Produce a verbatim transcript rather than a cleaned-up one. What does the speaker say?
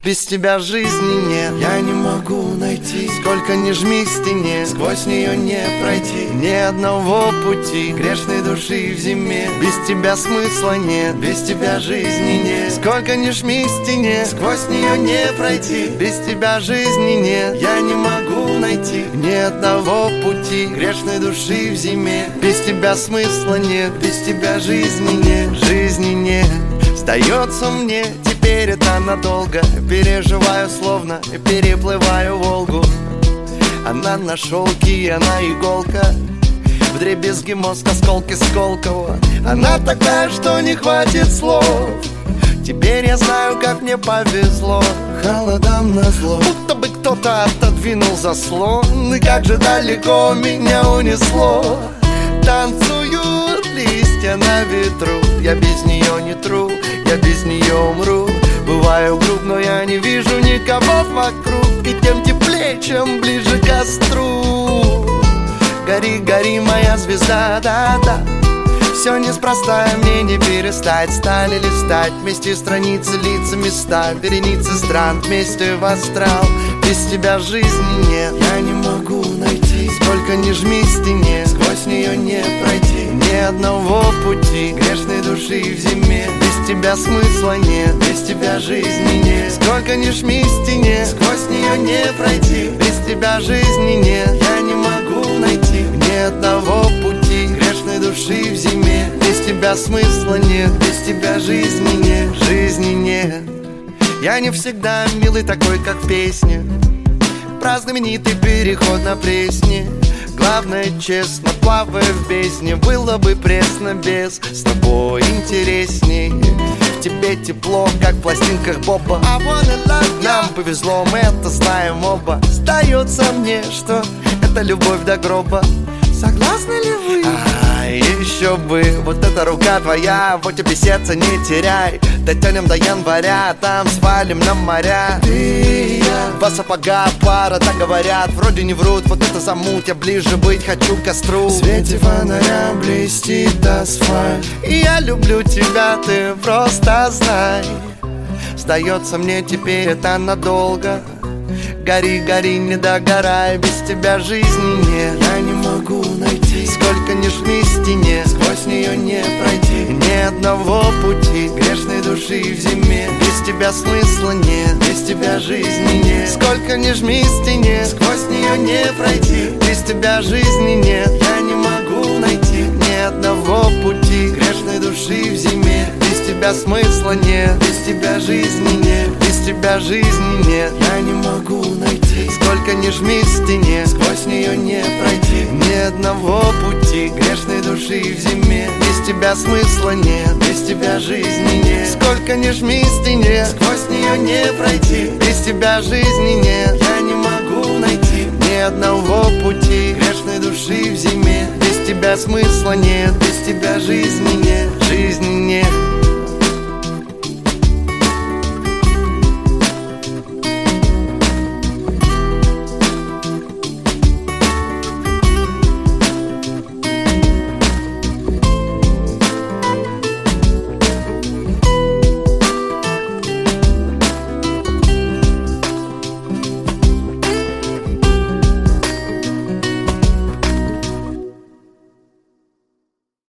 Без тебя жизни нет, я не могу найти. Сколько ни жми к стене, сквозь нее не пройти. Ни одного пути, грешной души в зиме. Без тебя смысла нет, без тебя жизни нет. Сколько ни жми к стене, сквозь нее не пройти. Без тебя жизни нет, я не могу найти. Ни одного пути, грешной души в зиме. Без тебя смысла нет, без тебя жизни нет. Жизни нет, сдается мне, теперь это надолго. Переживаю, словно переплываю Волгу. Она на шелке, она иголка. Вдребезги мозг, осколки Сколково. Она такая, что не хватит слов. Теперь я знаю, как мне повезло. Холодам назло, будто бы кто-то отодвинул заслон. И как же далеко меня унесло. Танцуют листья на ветру. Я без нее не тру, я без нее умру. Бываю груб, но я не вижу никого вокруг. И тем теплее, чем ближе к костру. Гори, гори, моя звезда, да-да. Все неспроста, мне не перестать. Стали листать вместе страницы, лица, места. Вереницы стран вместе в астрал. Без тебя жизни нет, я не могу найти. Сколько ни жми к стене, сквозь нее не пройти. Ни одного пути, грешной души в зиме. Без тебя смысла нет, без тебя жизни нет. Сколько ни жми к стене, сквозь нее не пройти. Без тебя жизни нет, я не могу найти. Ни одного пути, грешной души в зиме. Без тебя смысла нет, без тебя жизни нет. Жизни нет. Я не всегда милый такой, как в песне. Про знаменитый переход на Пресне. Главное, честно, плавая в бездне. Было бы пресно без, с тобой интересней. В тебе тепло, как в пластинках Боба. Нам повезло, мы это знаем оба. Сдается мне, что это любовь до гроба. Согласны ли вы? А, еще бы, вот эта рука твоя, вот тебе сердце не теряй. Дотянем до января, там свалим на моря. Ты и я, два сапога пара, так говорят, вроде не врут. Вот это замут, я ближе быть хочу к костру. В свете фонаря блестит асфальт. И я люблю тебя, ты просто знай. Сдается мне теперь это надолго. Гори, гори, не догорай, без тебя жизни нет. Я не могу найти. Сколько ни жми к стене, сквозь нее не пройти. Ни одного пути, грешной души в зиме. Без тебя смысла нет, без тебя жизни нет. Сколько ни жми к стене, сквозь нее не пройти. Без тебя жизни нет, я не могу найти. Ни одного пути, грешной души в зиме. Без тебя смысла нет, без тебя жизни нет. Без тебя жизни нет, я не могу найти. Сколько ни жми к стене, сквозь нее не пройти. Ни одного пути, грешной души в зиме. Без тебя смысла нет, без тебя жизни нет. Сколько ни жми к стене, сквозь нее не пройти. Без тебя жизни нет, я не могу найти. Ни одного пути, грешной души в зиме. Без тебя смысла нет, без тебя жизни нет. Жизни нет.